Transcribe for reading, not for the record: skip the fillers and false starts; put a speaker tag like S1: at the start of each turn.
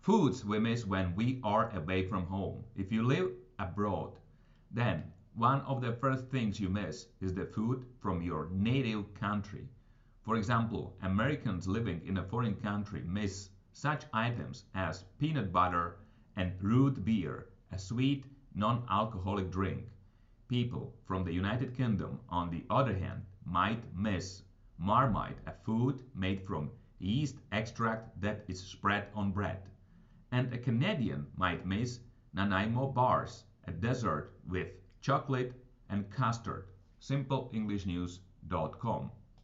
S1: Foods we miss when we are away from home. If you live abroad, then one of the first things you miss is the food from your native country. For example, Americans living in a foreign country miss such items as peanut butter and root beer, a sweet, non alcoholic drink. People from the United Kingdom, on the other hand, might miss Marmite, a food made from yeast extract that is spread on bread. And a Canadian might miss Nanaimo bars, a dessert with chocolate and custard. SimpleEnglishNews.com.